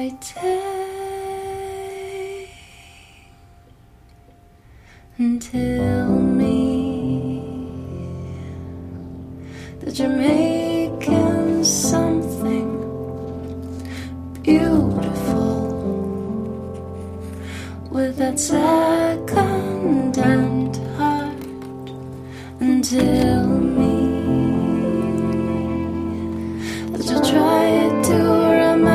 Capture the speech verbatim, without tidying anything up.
day and tell me that you're making something beautiful with that second